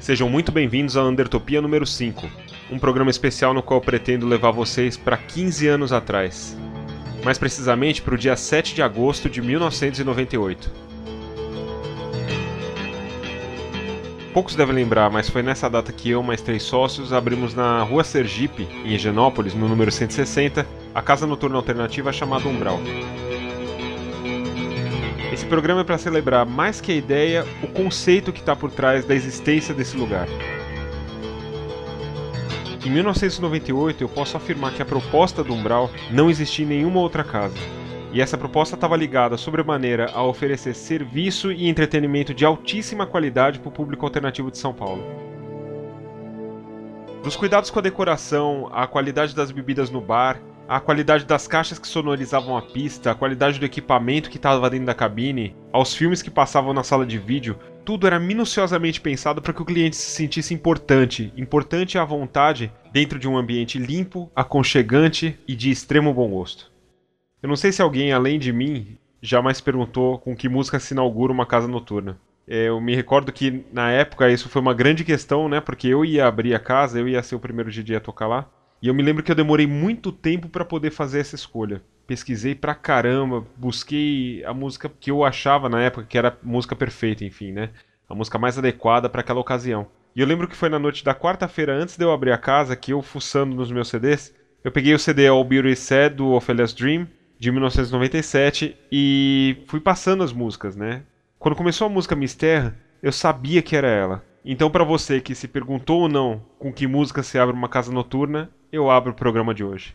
Sejam muito bem-vindos ao Undertopia número 5, um programa especial no qual pretendo levar vocês para 15 anos atrás. Mais precisamente para o dia 7 de agosto de 1998. Poucos devem lembrar, mas foi nessa data que eu, mais 3 sócios, abrimos na Rua Sergipe, em Higienópolis, no número 160, a casa noturna alternativa chamada Umbral. Esse programa é para celebrar, mais que a ideia, o conceito que está por trás da existência desse lugar. Em 1998, eu posso afirmar que a proposta do Umbral não existia em nenhuma outra casa. E essa proposta estava ligada, sobremaneira, a oferecer serviço e entretenimento de altíssima qualidade para o público alternativo de São Paulo. Dos cuidados com a decoração, a qualidade das bebidas no bar, a qualidade das caixas que sonorizavam a pista, a qualidade do equipamento que estava dentro da cabine, aos filmes que passavam na sala de vídeo, tudo era minuciosamente pensado para que o cliente se sentisse importante à vontade, dentro de um ambiente limpo, aconchegante e de extremo bom gosto. Eu não sei se alguém, além de mim, jamais perguntou com que música se inaugura uma casa noturna. Eu me recordo que, na época, isso foi uma grande questão, né? Porque eu ia abrir a casa, eu ia ser o primeiro DJ a tocar lá. E eu me lembro que eu demorei muito tempo para poder fazer essa escolha. Pesquisei pra caramba, busquei a música que eu achava na época que era a música perfeita, enfim, né? A música mais adequada para aquela ocasião. E eu lembro que foi na noite da quarta-feira, antes de eu abrir a casa, que eu, fuçando nos meus CDs, eu peguei o CD All Beauty Is Sad, do Ophelia's Dream, de 1997, e fui passando as músicas, né? Quando começou a música Mister, eu sabia que era ela. Então, para você que se perguntou ou não com que música se abre uma casa noturna, eu abro o programa de hoje.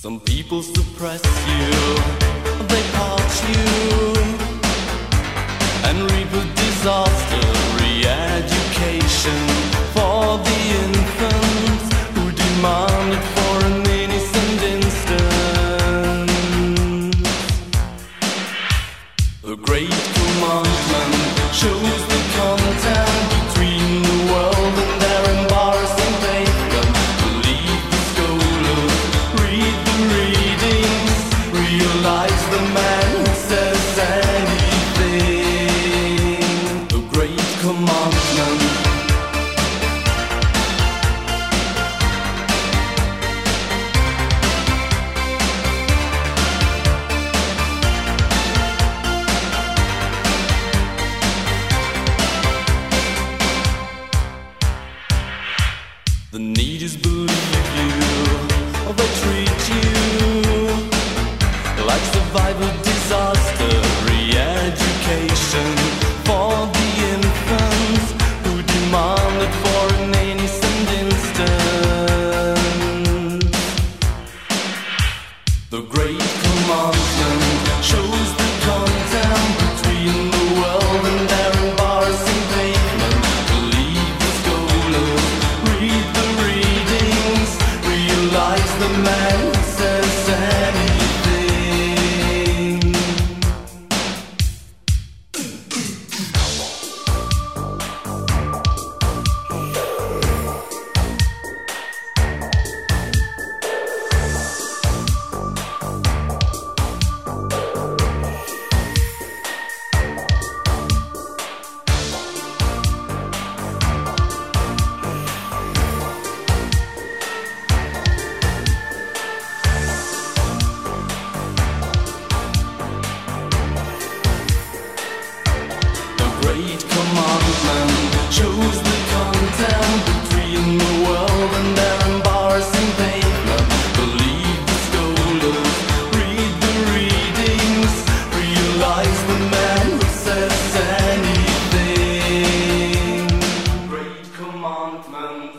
Some people suppress you, they part you, and reap a disaster. Re-education for the infants who demand it for an innocent instant. The great commandment shows the content between the world and their embarrassing pavement. Believe the scholars, read the readings, realize the man who says anything. The great commandment. The need is believe you, or they treat you like survival disaster. Re-education for the infants who demand it for an innocent instant. The great commandment shows the content between the world and their embarrassing pavement. Believe the scholars, read the readings, realize the man who says anything. Great commandment shows the content between the world and their embarrassing pavement. Believe the scholars, read the readings, realize the man who says anything. Great commandment.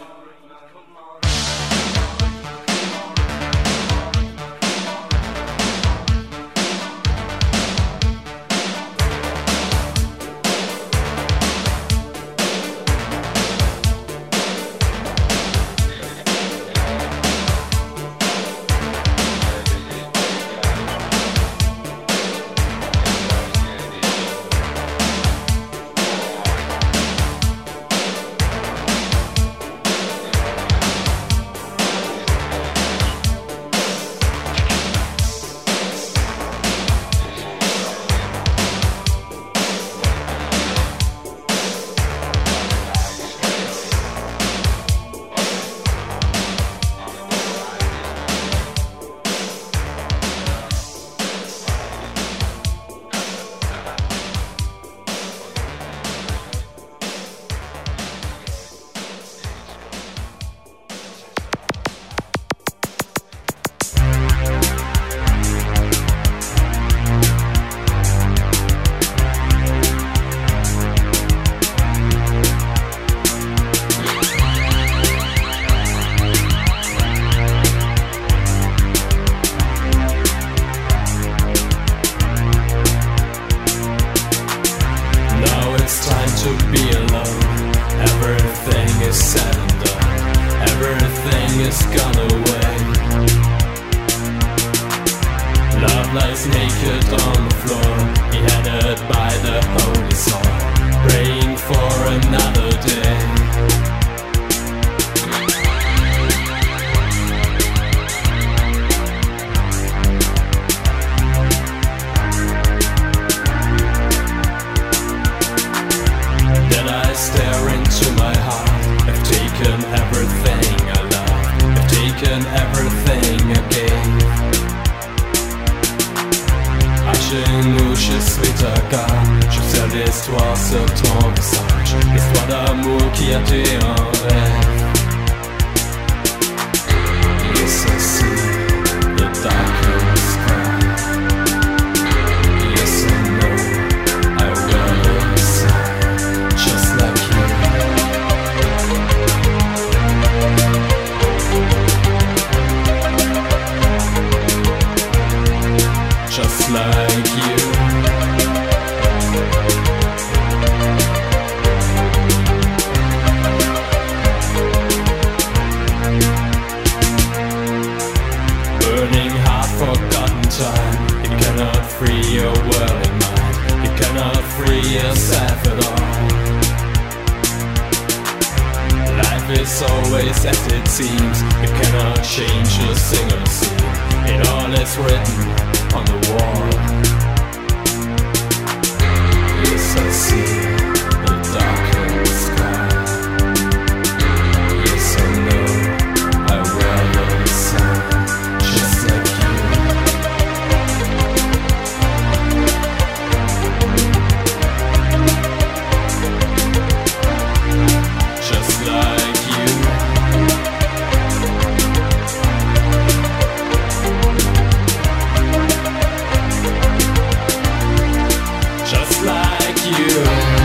To be alone, everything is said and done, everything is gone away. Love lies naked on the floor, beheaded by the holy soul, praying for another day. Stare into my heart. I've taken everything I love, I've taken everything I gave. Achète-nous, je suis ta gare. Je sais l'histoire sur ton visage, l'histoire d'amour qui a été un rêve. Yes, I see the darker sky. Yes, I know I will decide, just like you. time. It cannot free your whirling mind. It cannot free yourself at all. Life is always as it seems. It cannot change a single scene. It all is written on the wall. Yes, I see the darkened sky. Yes, I know I wear the sun, just like you. Just like you. Just like you.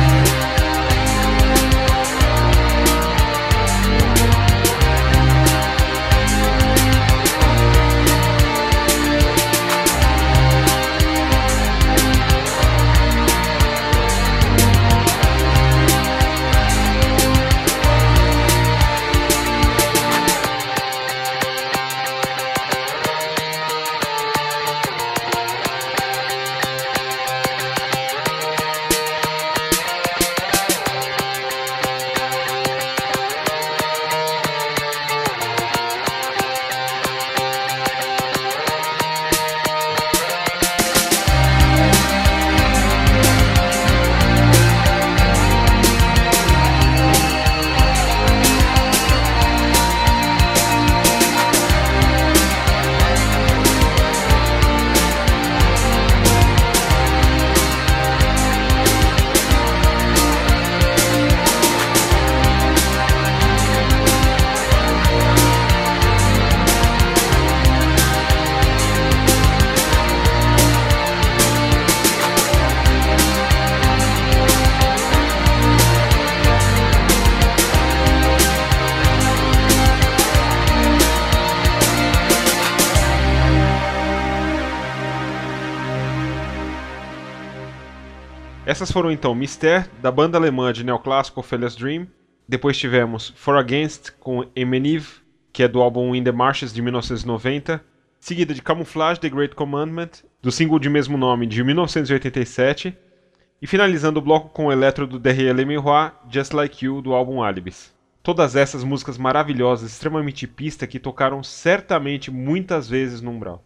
Essas foram então Mystère, da banda alemã de neoclássico Ophélia's Dream. Depois tivemos For Against com Emenive, que é do álbum In the Marshes de 1990. Seguida de Camouflage, The Great Commandment, do single de mesmo nome de 1987. E finalizando o bloco com o eletro do Derrière le Miroir, Just Like You, do álbum Alibis. Todas essas músicas maravilhosas, extremamente pista, que tocaram certamente muitas vezes no Umbral.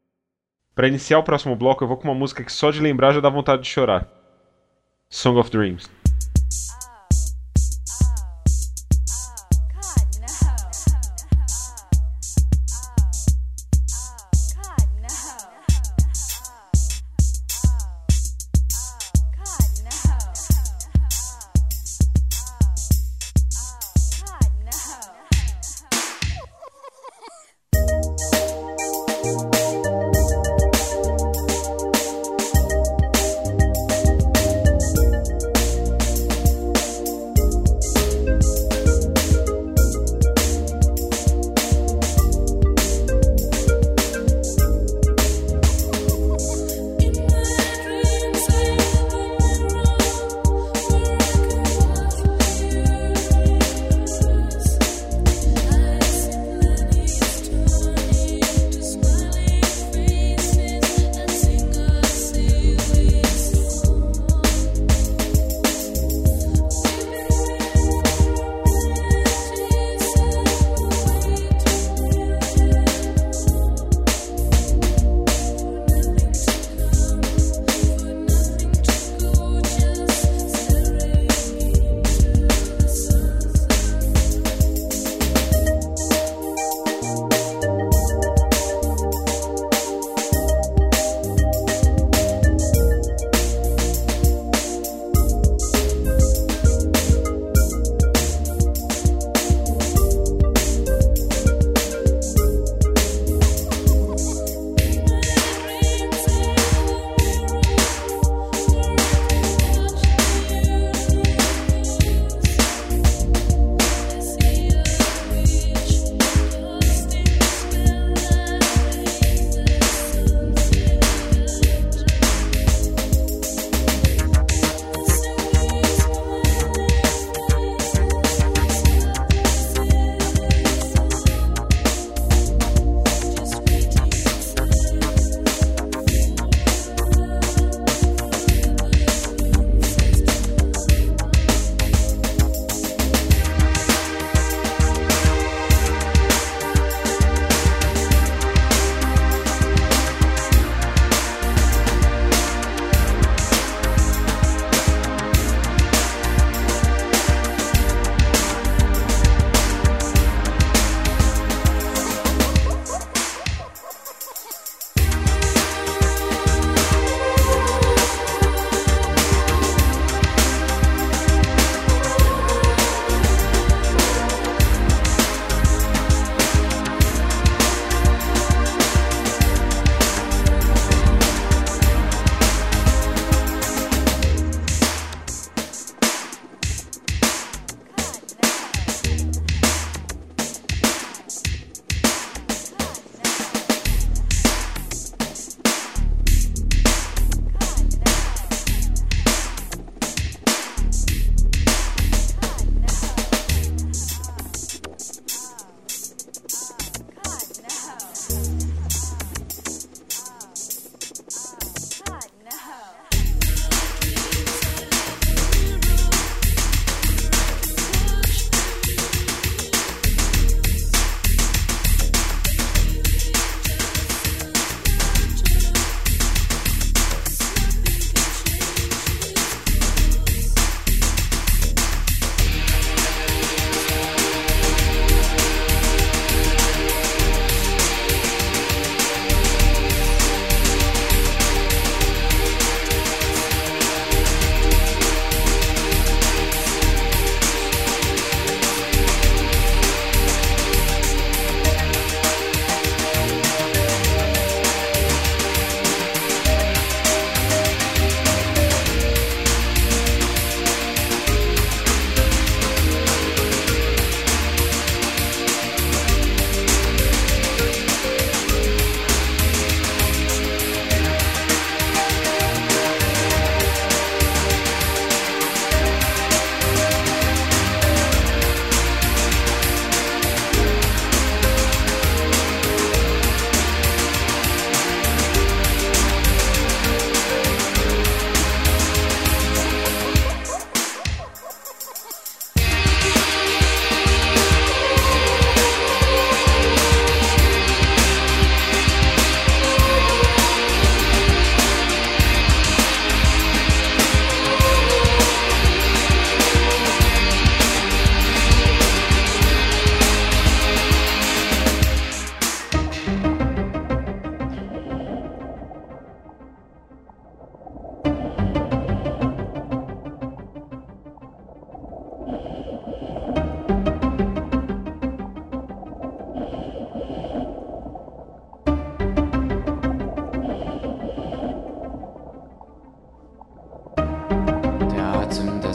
Para iniciar o próximo bloco, eu vou com uma música que só de lembrar já dá vontade de chorar. Song of Dreams.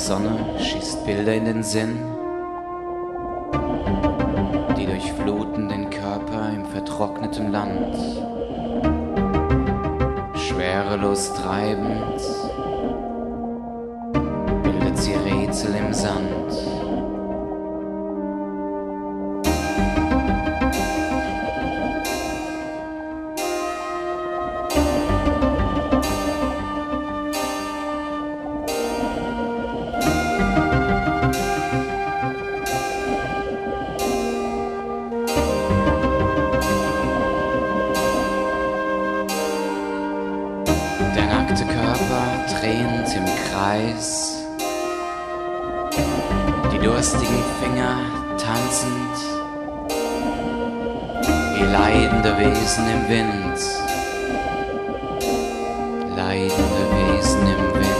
Sonne schießt Bilder in den Sinn, die durchfluten den Körper im vertrockneten Land. Schwerelos treibend bildet sie Rätsel im Sand. Der nackte Körper drehend im Kreis, die durstigen Finger tanzend, wie leidende Wesen im Wind, leidende Wesen im Wind.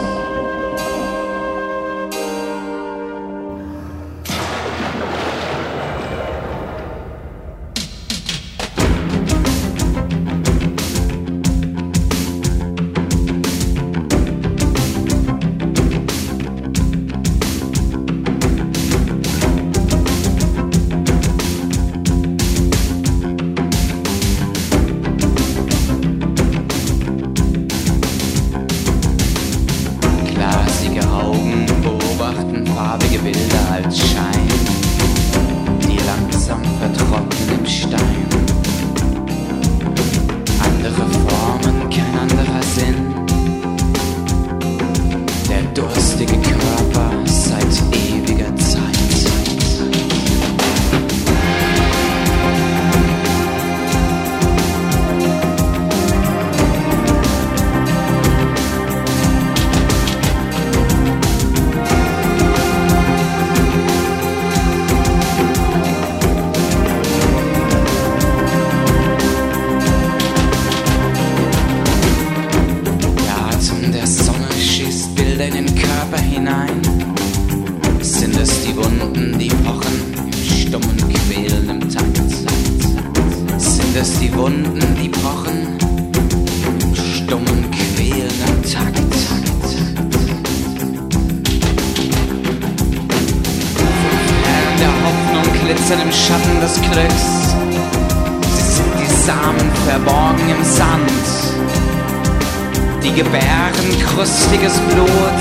Augen beobachten farbige Bilder als Schein, die langsam vertrocknen im Stein. Andere Formen, kein anderer Sinn. Der durstige Körper seit ewiger Zeit. In den Körper hinein. Sind es die Wunden, die pochen im stummen, quälenden Takt? Sind es die Wunden, die pochen im stummen, quälenden Takt? Perlen der Hoffnung glitzern im Schatten des Glücks. Sie sind die Samen verborgen im Sand. Die gebären krustiges Blut,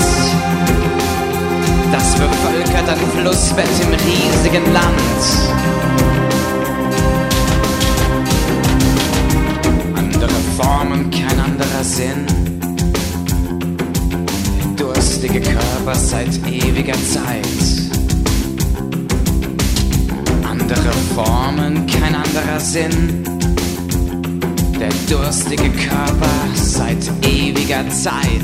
das bevölkert ein Flussbett im riesigen Land. Andere Formen, kein anderer Sinn. Der durstige Körper seit ewiger Zeit. Andere Formen, kein anderer Sinn. Der durstige Körper seit ewiger Zeit.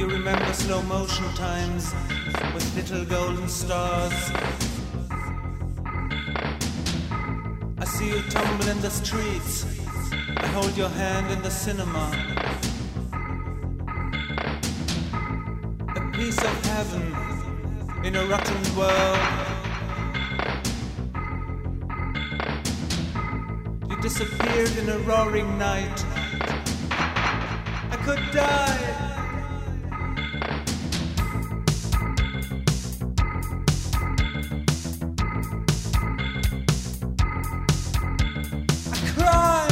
you remember slow motion times with little golden stars? I see you tumble in the streets. I hold your hand in the cinema. A piece of heaven in a rotten world. You disappeared in a roaring night. I could die. I cry.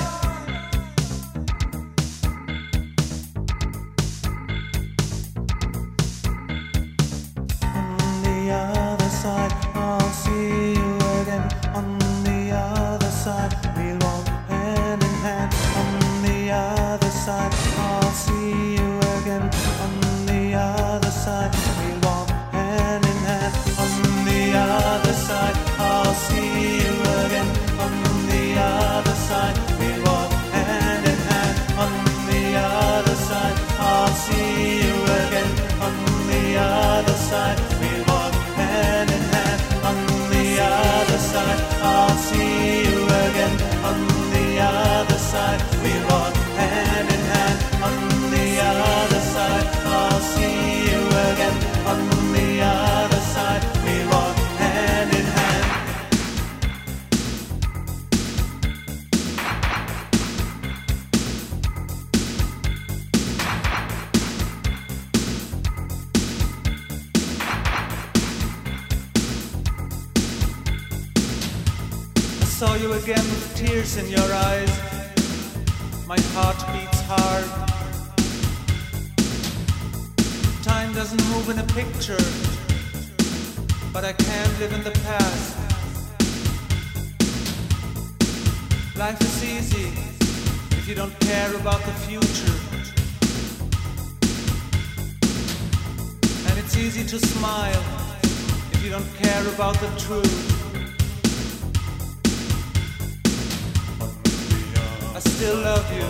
On the other side, I'll see you again. On the other side, we'll walk hand in hand. On the other side, I'll see you again. On the other side, we'll walk hand in hand. On the other side, I'll see you again. On the other side, we'll walk hand in hand. On the other side, I'll see you again. On the other side, we'll walk hand in hand. On the other side, I'll see you again. On the other side, we'll walk hand in hand. On the other side, I'll see you again. On the other side, we'll walk hand in hand. I saw you again with tears in your eyes. My heart beats hard. Time doesn't move in a picture, but I can't live in the past. Life is easy if you don't care about the future. And it's easy to smile if you don't care about the truth. I still love you,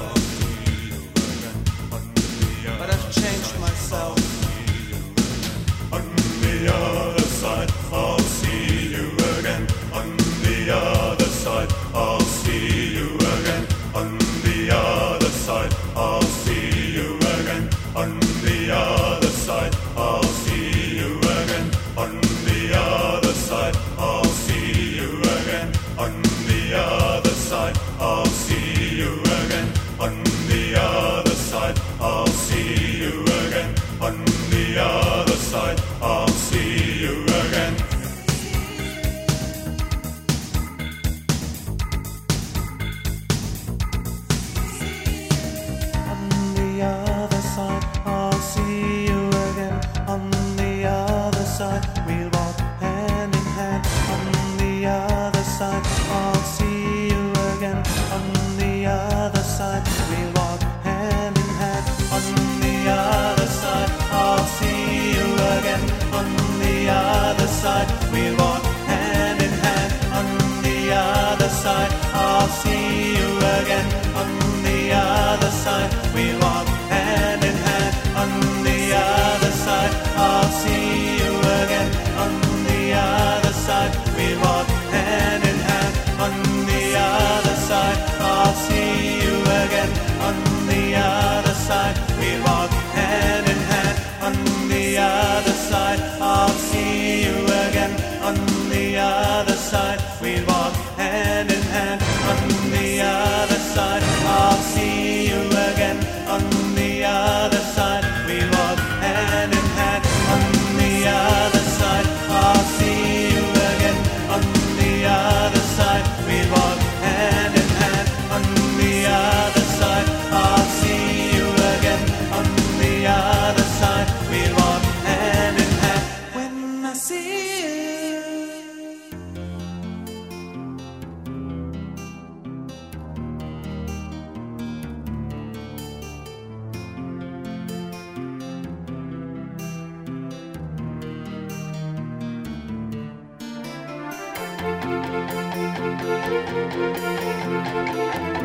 but I've changed myself. On the other side, I'll see you again. On the other side, I'll see you again. On the other side, I'll see you again. On the other side, I'll see you again. On the other side, I'll see you again. On the other side, I'll see you again. On the other side, I'll see you again. On the other side, I'll see you again. On the other side, I'll see you again. On the other side, we'll walk hand in hand. On the other side, I'll see you again. On the other side, we'll walk hand in hand. On the other side, I'll see you again. On the other side, we'll walk hand in hand. On the other side, I'll see you again. On the other side, we'll walk hand in hand. On the other side, I'll see you again. On the other side, we'll walk hand in hand. On the other side, I'll see you again. On the other side, we'll walk hand in hand. On the other side, I'll see you again. On the other side, we'll walk hand in hand. On the other side, I'll see you again. On the other side, we'll walk hand in hand. On the other side, I'll see you again. On the other side, we'll walk hand in hand. On the other side, I'll see you again. On the other side, we'll walk hand in hand. When I see you.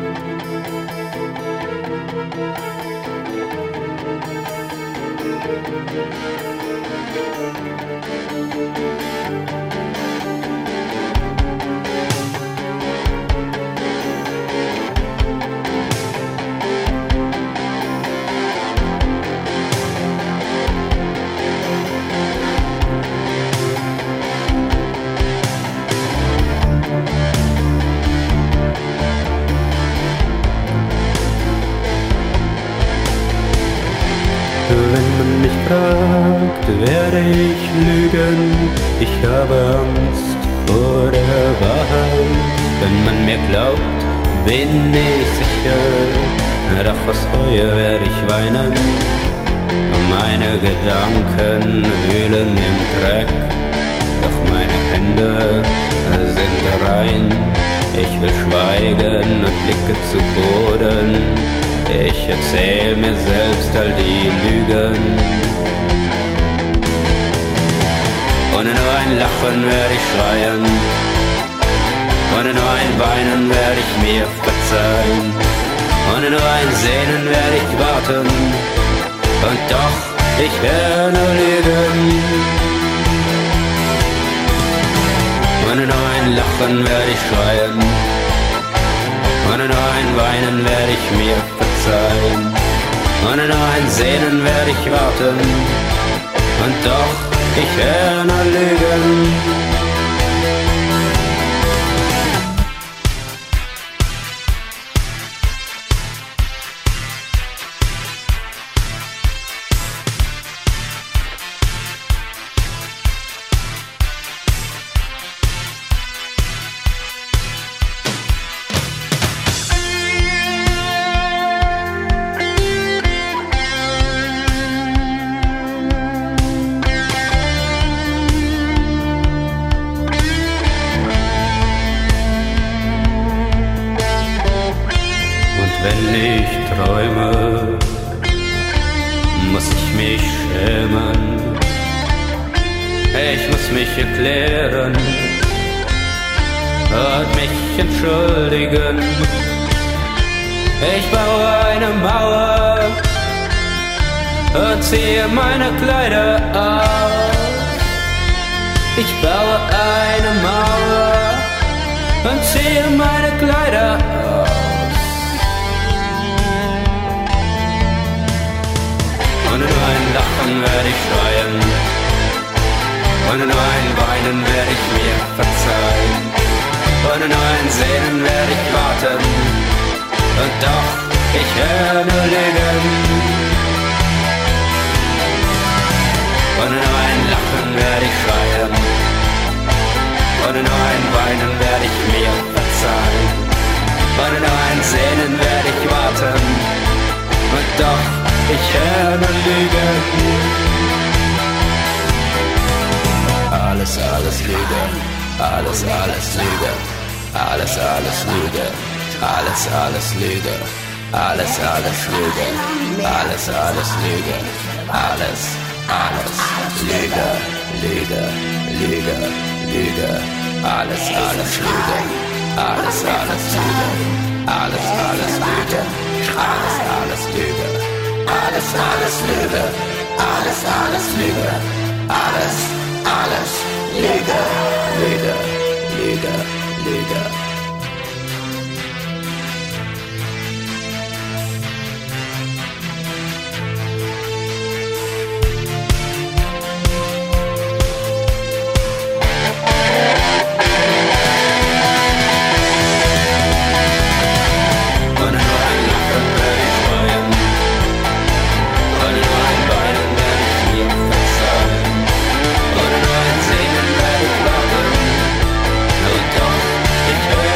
Thank you. Wenn man mich fragt, werde ich lügen. Ich habe Angst vor der Wahrheit. Wenn man mir glaubt, bin ich sicher. Doch aus Reue werde ich weinen. Meine Gedanken wühlen im Dreck. Doch meine Hände sind rein. Ich will schweigen und blicke zu Boden. Ich erzähl mir selbst all die Lügen. Ohne nur ein Lachen werde ich schreien. Ohne nur ein Weinen werde ich mir verzeihen. Ohne nur ein Sehnen werde ich warten. Und doch, ich werde nur lügen. Ohne nur ein Lachen werde ich schreien. Ohne nur ein Weinen werde ich mir verzeihen. Ohne nur ein Sehnen werde ich warten. Und doch, ich werde nur lügen. Wenn ich träume, muss ich mich schämen. Ich muss mich erklären und mich entschuldigen. Ich baue eine Mauer und ziehe meine Kleider aus. Ich baue eine Mauer und ziehe meine Kleider aus. Ohne nur ein Lachen werde ich schreien. Ohne nur ein Weinen werde ich mir verzeihen. Ohne nur ein Sehnen werde ich warten. Und doch, ich werde nur lügen. Ohne nur ein Lachen werde ich schreien. Ohne nur ein Weinen werde ich mir verzeihen. Ohne nur ein Sehnen werde ich warten. Und doch, ich werde nur lügen. Alles Lüge. Alles Lüge. Alles Lüge. Alles Lüge. Alles Lüge. Alles Lüge. Alles Lüge. Lüge. Alles Lüge. Alles Lüge. Alles Lüge. Alles Lüge. Alles Lüge. Alles Lüge. Alles Lüge. Ich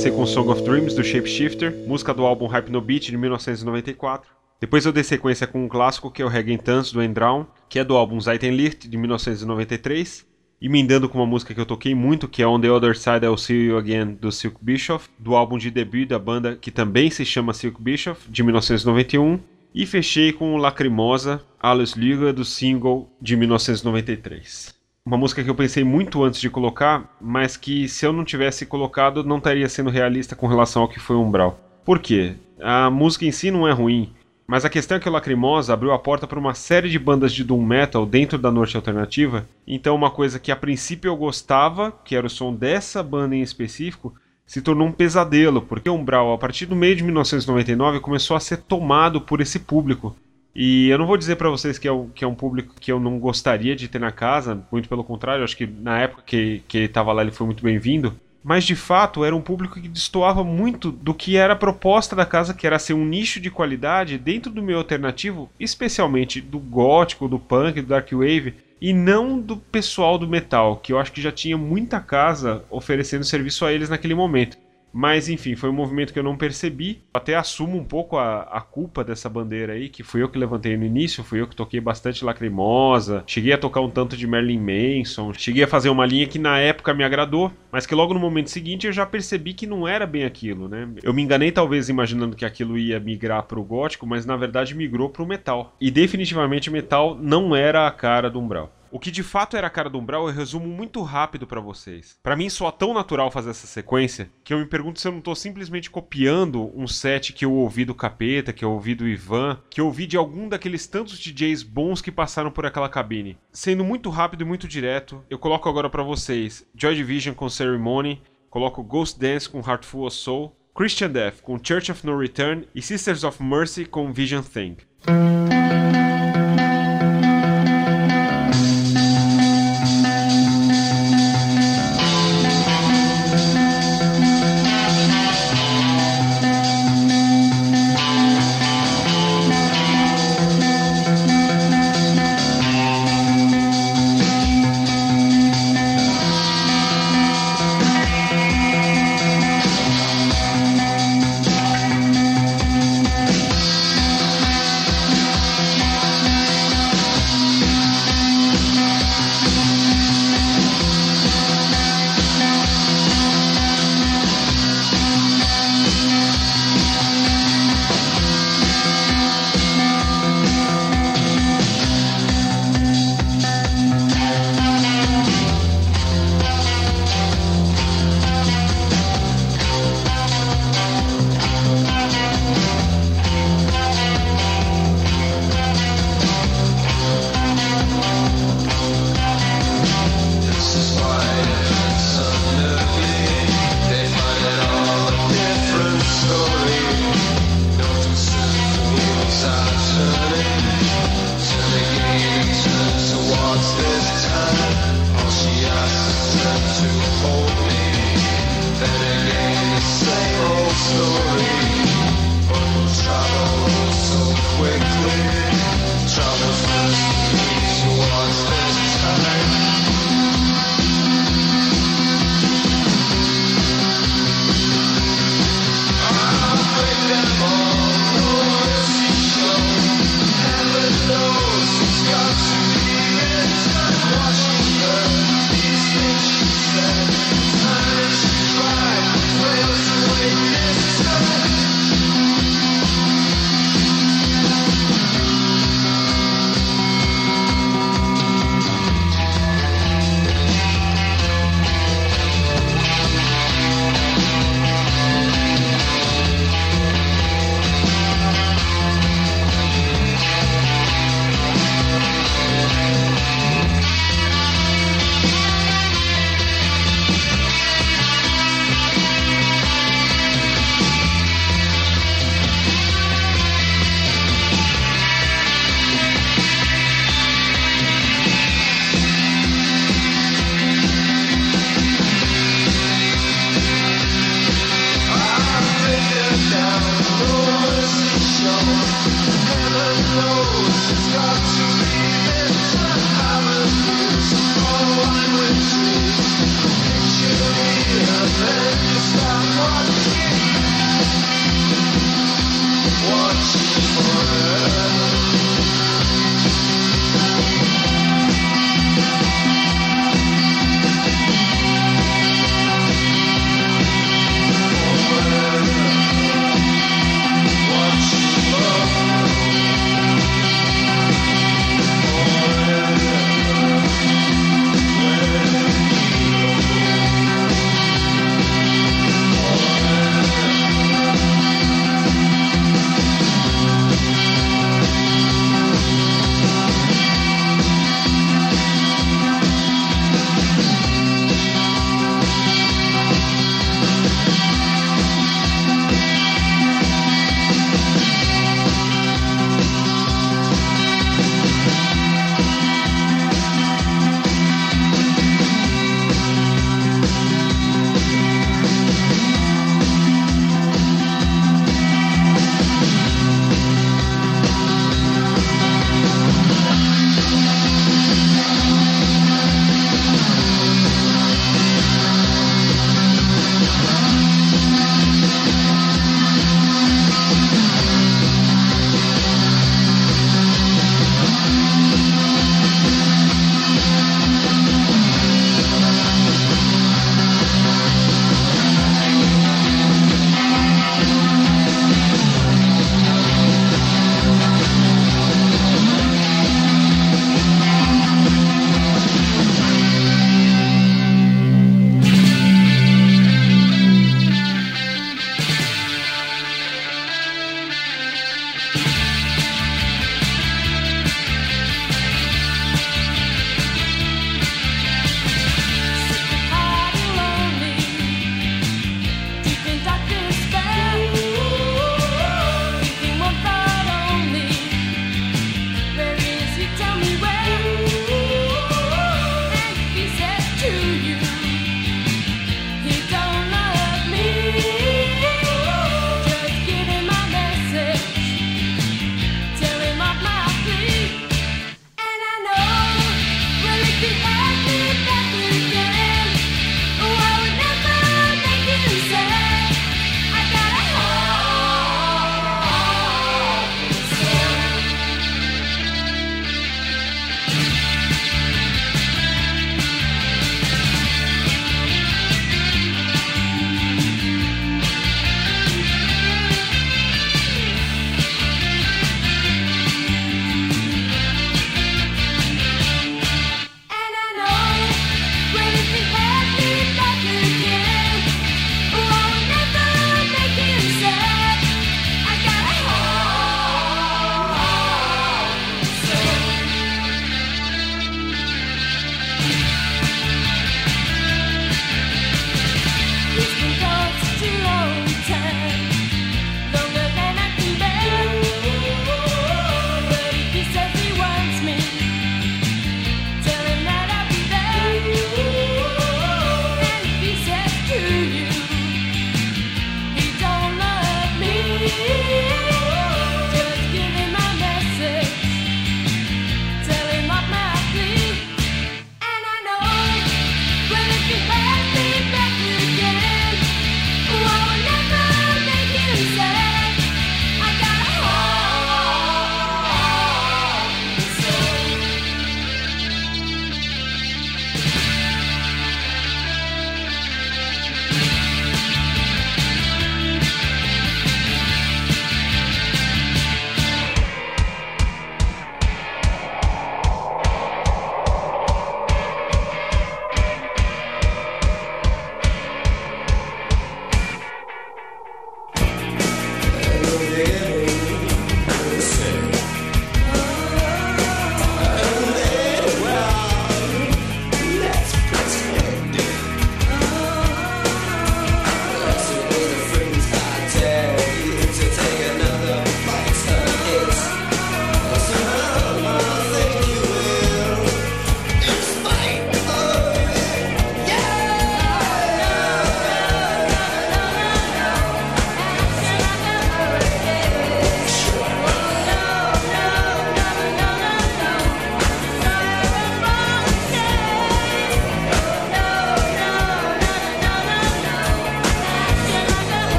comecei com Song of Dreams, do Shapeshifter, música do álbum Hypnobeat, de 1994. Depois eu dei sequência com um clássico, que é o Regen Tanz, do Endraun, que é do álbum Zeitenlicht, de 1993. Emendando com uma música que eu toquei muito, que é On the Other Side I'll See You Again, do Silk Bischoff, do álbum de debut da banda, que também se chama Silk Bischoff, de 1991. E fechei com Lacrimosa, Alles Lüge, do single, de 1993. Uma música que eu pensei muito antes de colocar, mas que se eu não tivesse colocado, não estaria sendo realista com relação ao que foi Umbral. Por quê? A música em si não é ruim, mas a questão é que o Lacrimosa abriu a porta para uma série de bandas de doom metal dentro da Norte Alternativa, então uma coisa que a princípio eu gostava, que era o som dessa banda em específico, se tornou um pesadelo, porque o Umbral, a partir do meio de 1999, começou a ser tomado por esse público. E eu não vou dizer para vocês que é um público que eu não gostaria de ter na casa, muito pelo contrário, acho que na época que ele estava lá ele foi muito bem-vindo, mas de fato era um público que destoava muito do que era a proposta da casa, que era ser um nicho de qualidade dentro do meio alternativo, especialmente do gótico, do punk, do dark wave, e não do pessoal do metal, que eu acho que já tinha muita casa oferecendo serviço a eles naquele momento. Mas enfim, foi um movimento que eu não percebi. Até assumo um pouco a culpa dessa bandeira aí, que fui eu que levantei no início, fui eu que toquei bastante Lacrimosa, cheguei a tocar um tanto de Marilyn Manson, cheguei a fazer uma linha que na época me agradou, mas que logo no momento seguinte eu já percebi que não era bem aquilo, né? Eu me enganei talvez imaginando que aquilo ia migrar pro gótico, mas na verdade migrou pro metal. E definitivamente metal não era a cara do Umbral. O que de fato era a cara do Umbral eu resumo muito rápido pra vocês. Pra mim soa tão natural fazer essa sequência que eu me pergunto se eu não tô simplesmente copiando um set que eu ouvi do Capeta, que eu ouvi do Ivan, que eu ouvi de algum daqueles tantos DJs bons que passaram por aquela cabine. Sendo muito rápido e muito direto, eu coloco agora pra vocês Joy Division com Ceremony, coloco Ghost Dance com Heartful of Soul, Christian Death com Church of No Return e Sisters of Mercy com Vision Thing.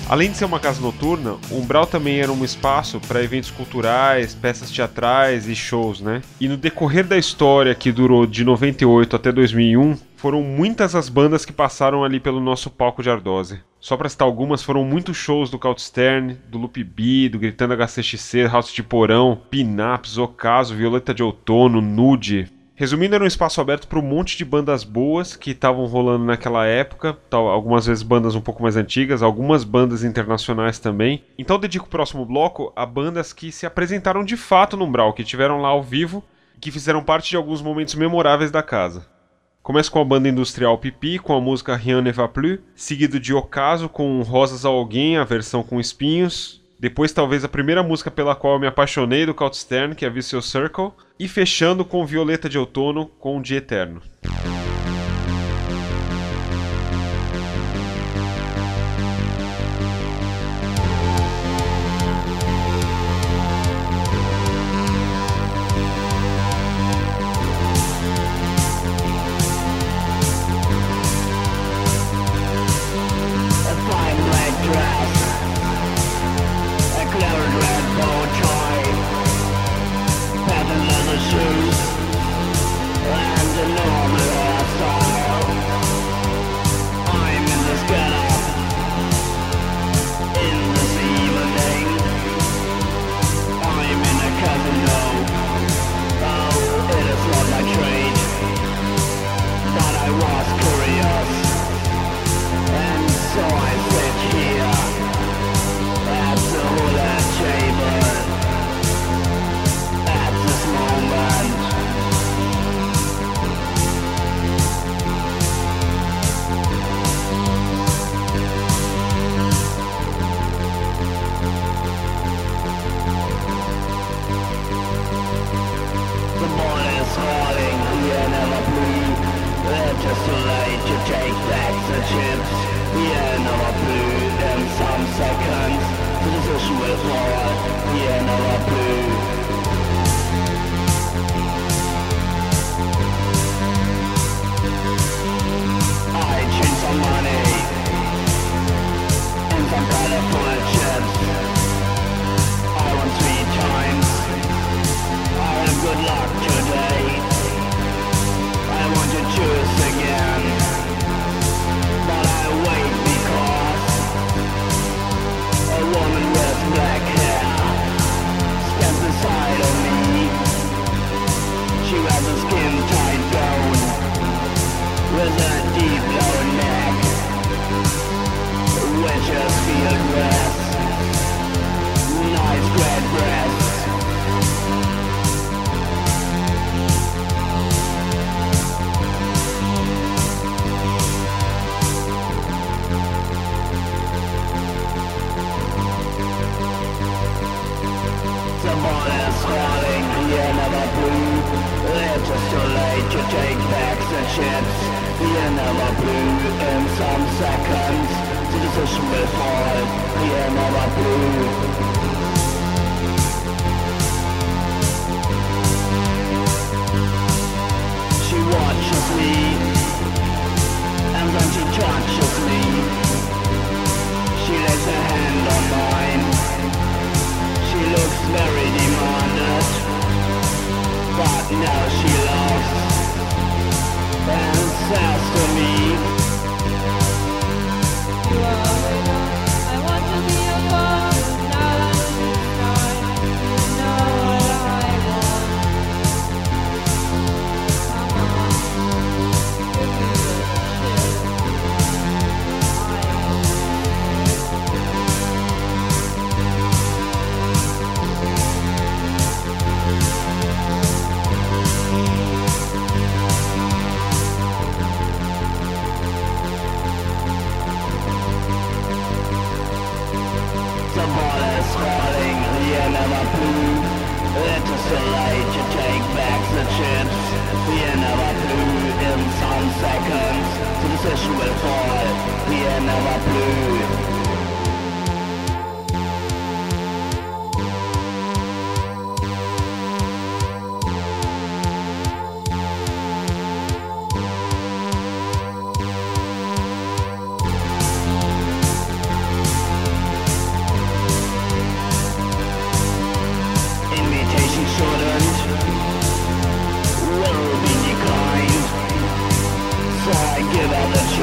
Além de ser uma casa noturna, o Umbral também era um espaço para eventos culturais, peças teatrais e shows, né? E no decorrer da história, que durou de 98 até 2001, foram muitas as bandas que passaram ali pelo nosso palco de Ardose. Só para citar algumas, foram muitos shows do Cautstern, do Loop B, do Gritando HCXC, House de Porão, Pinaps, Ocaso, Violeta de Outono, Nude. Resumindo, era um espaço aberto para um monte de bandas boas que estavam rolando naquela época, algumas vezes bandas um pouco mais antigas, algumas bandas internacionais também. Então eu dedico o próximo bloco a bandas que se apresentaram de fato no Umbral, que estiveram lá ao vivo e que fizeram parte de alguns momentos memoráveis da casa. Começa com a banda industrial Pipi, com a música Rien ne va plus, seguido de Ocaso com Rosas a Alguém, a versão com espinhos. Depois talvez a primeira música pela qual eu me apaixonei do Cautstern, que é Vicious Circle. E fechando com Violeta de Outono com Dia Eterno.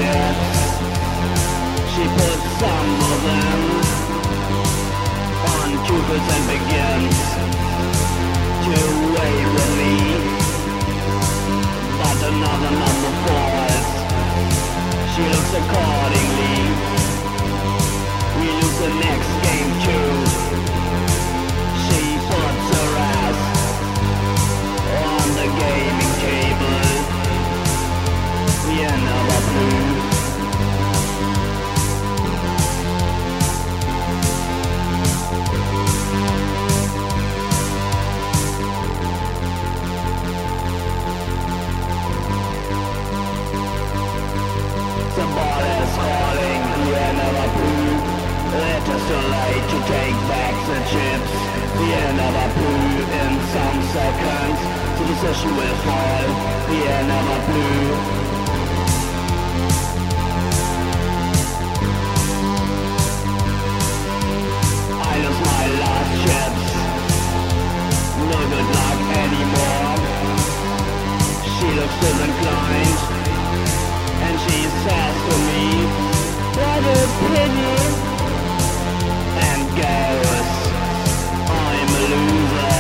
chips. She puts some of them on Cupids and begins to wait with me. But another number falls. She looks accordingly. We lose the next game too. She puts her ass on the gaming table. We never blew. Somebody's calling, we never blew. It is too late to take back the chips. We never blew in some seconds. The decision will fall. We never blew. I lose my last chips. No good luck anymore. She looks disinclined, and she says to me, "What a pity," and goes, "I'm a loser."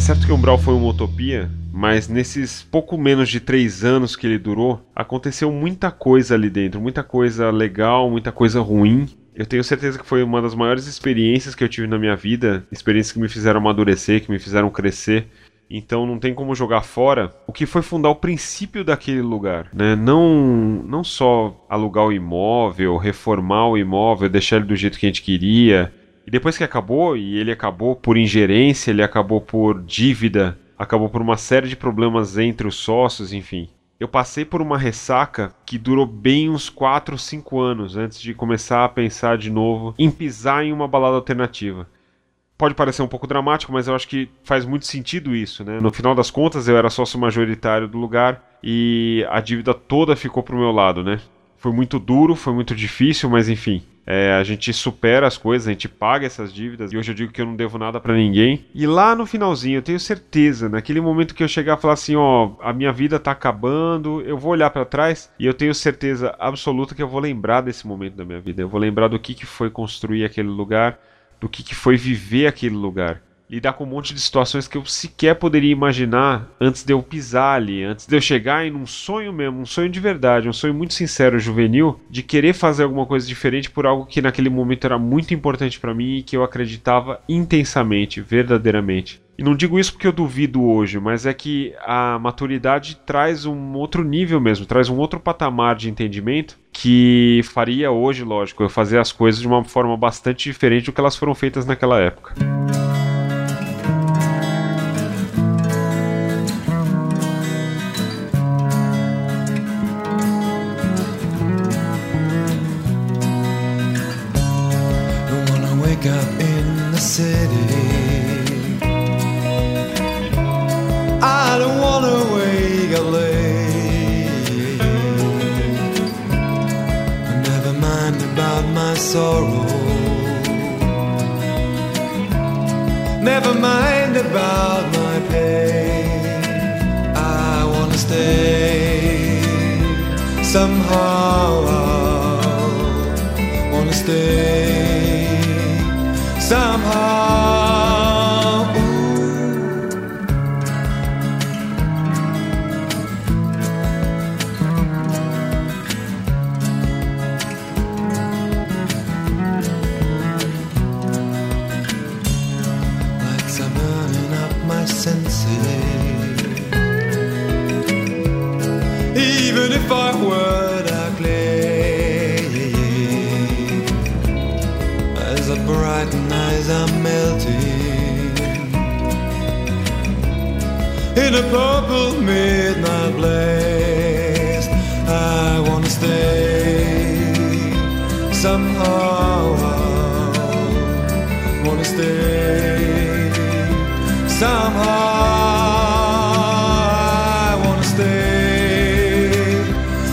certo que o Umbral foi uma utopia, mas nesses pouco menos de 3 anos que ele durou, aconteceu muita coisa ali dentro, muita coisa legal, muita coisa ruim. Eu tenho certeza que foi uma das maiores experiências que eu tive na minha vida, experiências que me fizeram amadurecer, que me fizeram crescer. Então não tem como jogar fora o que foi fundar o princípio daquele lugar, né? Não só alugar o imóvel, reformar o imóvel, deixar ele do jeito que a gente queria. E depois que acabou, e ele acabou por ingerência, ele acabou por dívida, acabou por uma série de problemas entre os sócios, enfim. Eu passei por uma ressaca que durou bem uns 4 ou 5 anos antes de começar a pensar de novo em pisar em uma balada alternativa. Pode parecer um pouco dramático, mas eu acho que faz muito sentido isso, né? No final das contas, eu era sócio majoritário do lugar e a dívida toda ficou pro meu lado, né? Foi muito duro, foi muito difícil, mas enfim. A gente supera as coisas, a gente paga essas dívidas, e hoje eu digo que eu não devo nada pra ninguém. E lá no finalzinho, eu tenho certeza, naquele momento que eu chegar e falar assim, ó, a minha vida tá acabando, eu vou olhar pra trás e eu tenho certeza absoluta que eu vou lembrar desse momento da minha vida. Eu vou lembrar do que foi construir aquele lugar, do que foi viver aquele lugar. Lidar com um monte de situações que eu sequer poderia imaginar antes de eu pisar ali, antes de eu chegar em um sonho mesmo, um sonho de verdade, um sonho muito sincero, juvenil, de querer fazer alguma coisa diferente por algo que naquele momento era muito importante pra mim e que eu acreditava intensamente, verdadeiramente. E não digo isso porque eu duvido hoje, mas é que a maturidade traz um outro nível mesmo, traz um outro patamar de entendimento que faria hoje, lógico, eu fazer as coisas de uma forma bastante diferente do que elas foram feitas naquela época. Up in the city, I don't wanna wake up late. Never mind about my sorrow, never mind about my pain. I wanna stay somehow, wanna stay somehow. Lights are burning up my senses. Even if I were darkly, as I brighten, eyes are melting in a purple midnight blaze. I wanna stay somehow, wanna stay somehow. I wanna stay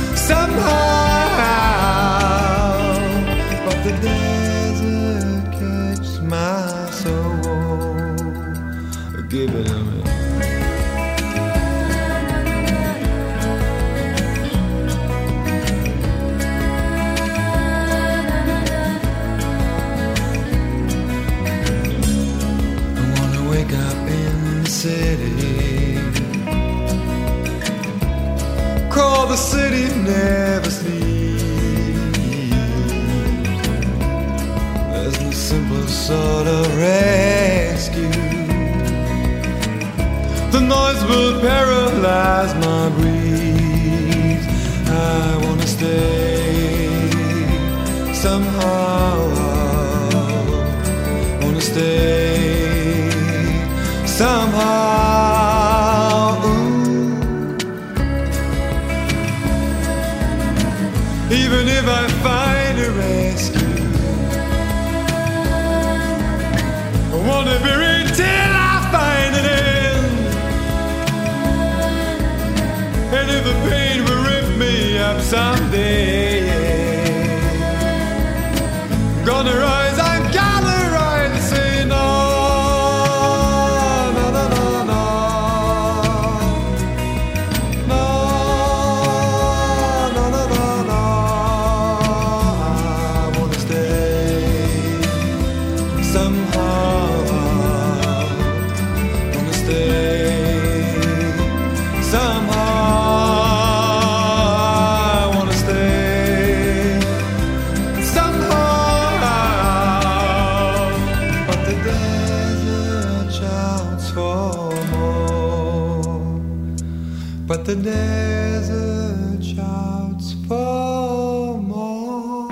somehow, but the desert catches my soul. Give it a minute. City, call the city never sleeps. There's no simple sort of rescue. The noise will paralyze my breath. I wanna stay somehow, wanna stay somehow, even if I find a rescue, I wanna be real till I find an end. And if the pain will rip me up someday, I'm gonna rise, I'm gonna rise and say no. Somehow, wanna stay the desert shouts for more. But the desert shouts for more.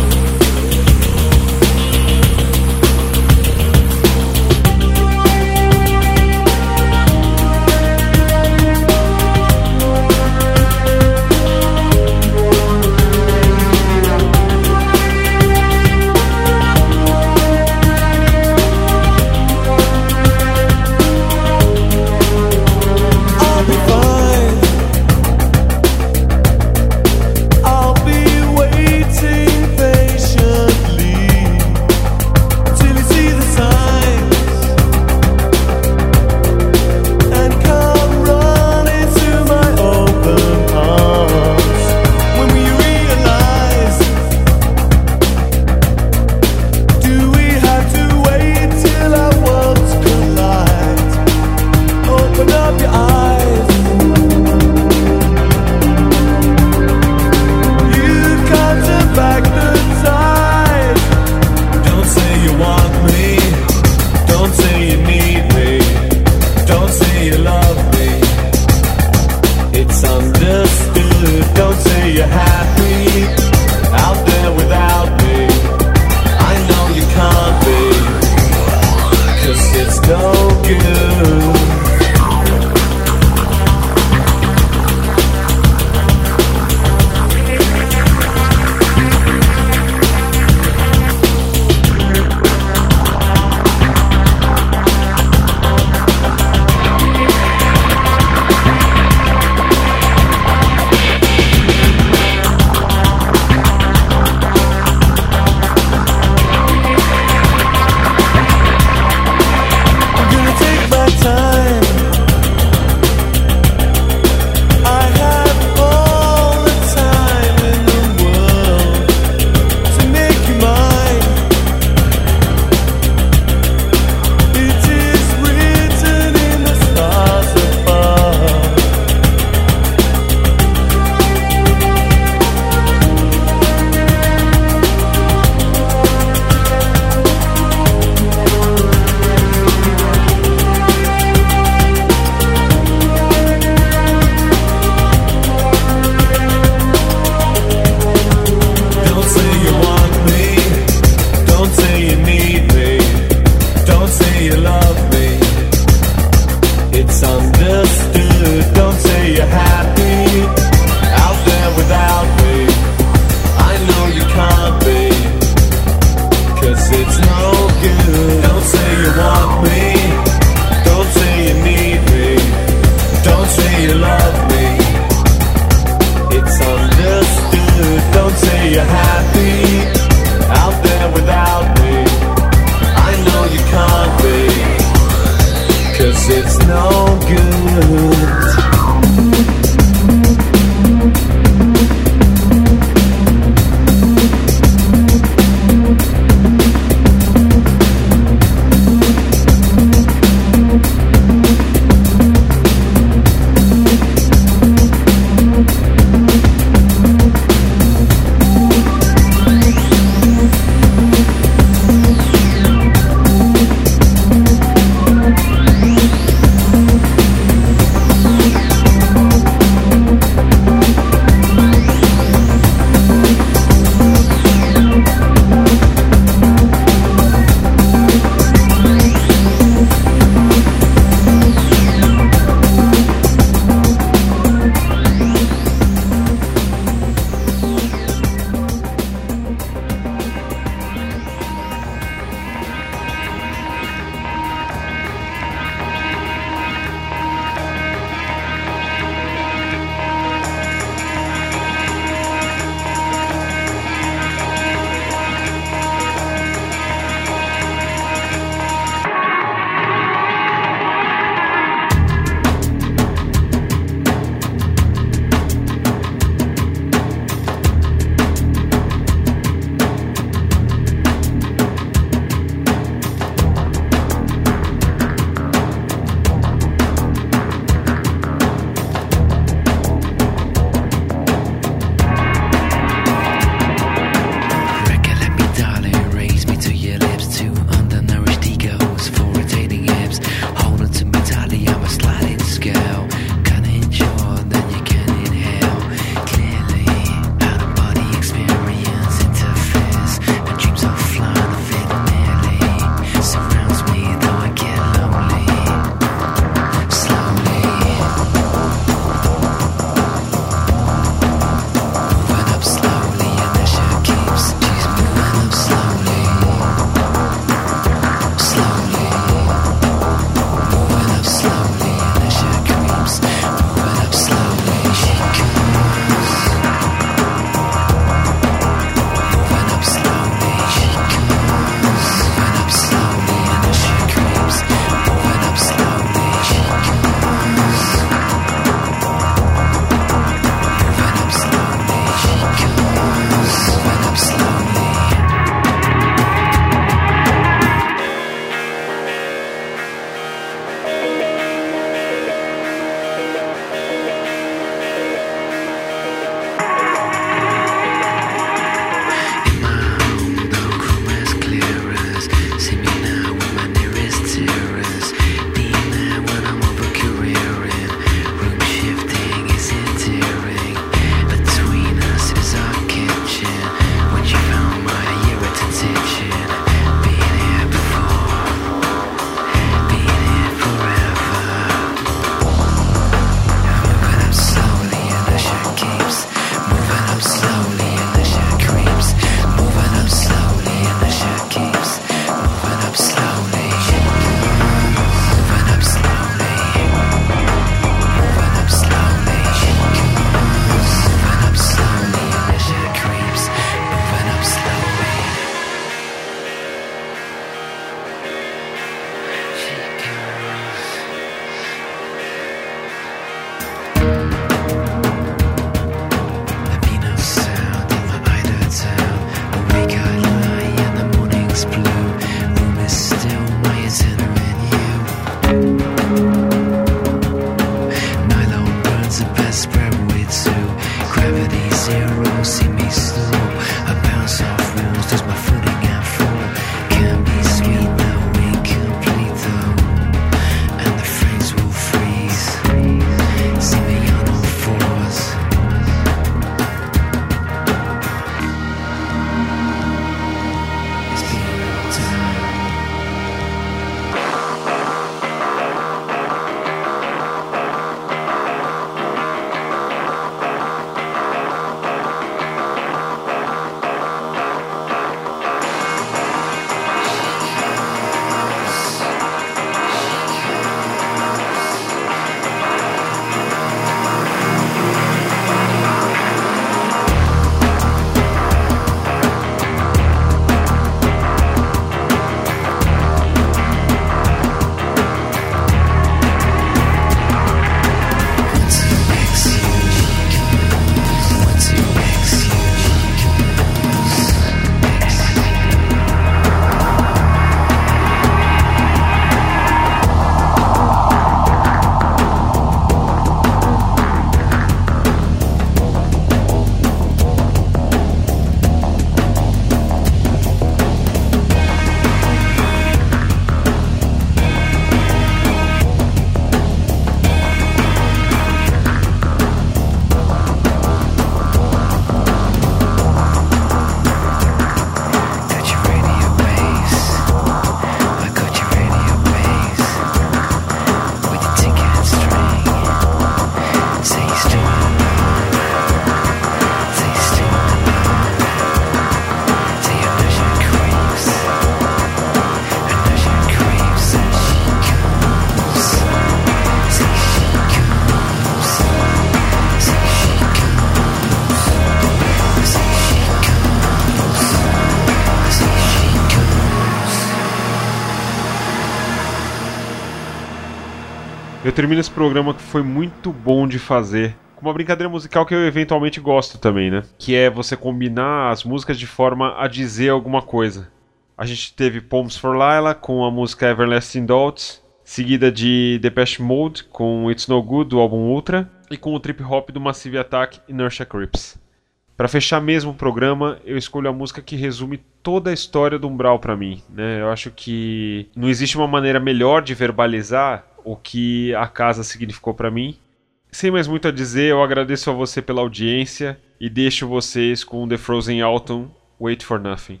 termino esse programa que foi muito bom de fazer, com uma brincadeira musical que eu eventualmente gosto também, né? Que é você combinar as músicas de forma a dizer alguma coisa. A gente teve Poems for Lila com a música Everlasting Doubts, seguida de Depeche Mode com It's No Good do álbum Ultra, e com o trip hop do Massive Attack, Inertia Creeps. Para fechar mesmo o programa, eu escolho a música que resume toda a história do Umbral para mim, né? Eu acho que não existe uma maneira melhor de verbalizar o que a casa significou para mim. Sem mais muito a dizer, eu agradeço a você pela audiência e deixo vocês com The Frozen Autumn, Wait for Nothing.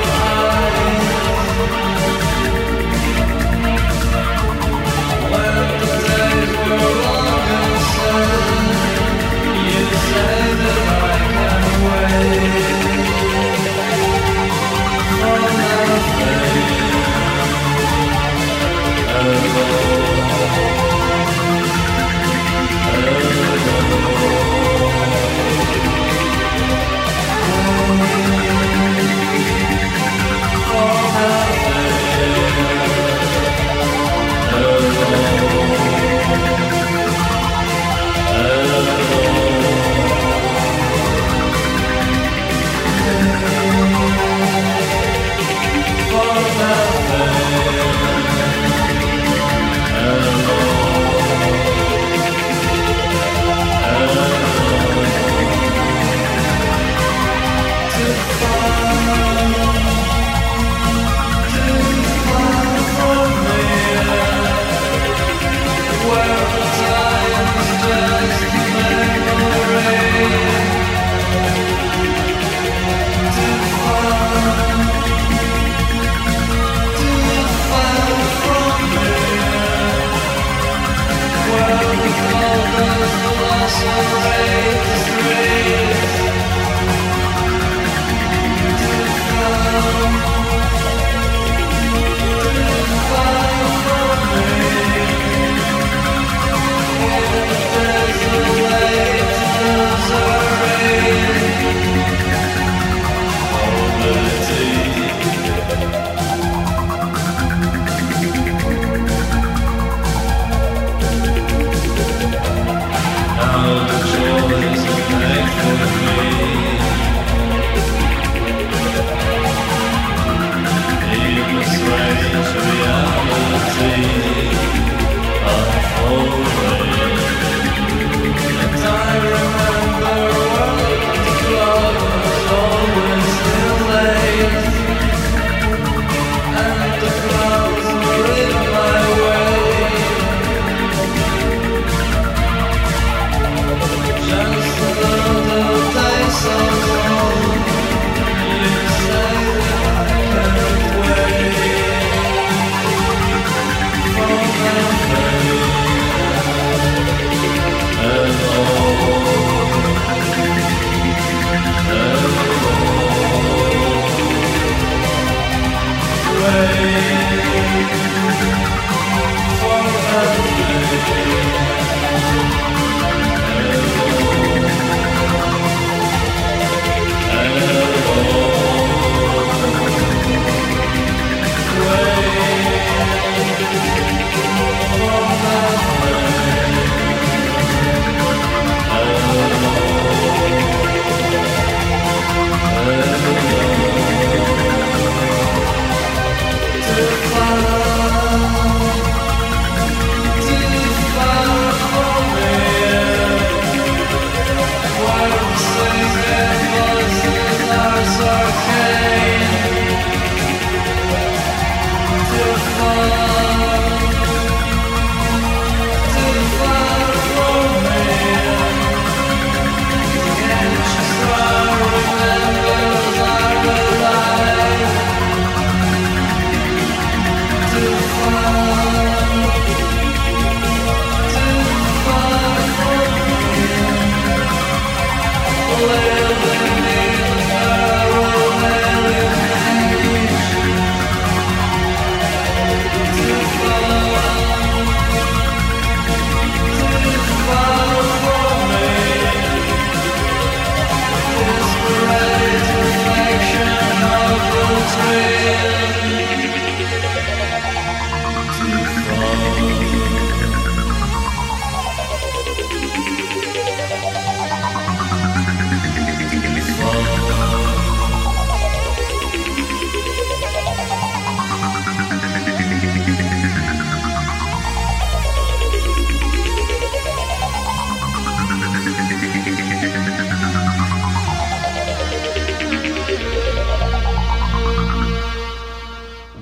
When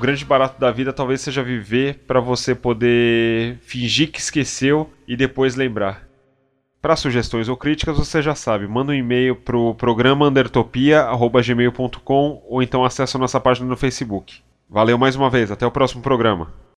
grande barato da vida talvez seja viver para você poder fingir que esqueceu e depois lembrar. Para sugestões ou críticas, você já sabe, manda um e-mail pro programa undertopia@gmail.com ou então acessa a nossa página no Facebook. Valeu mais uma vez, até o próximo programa.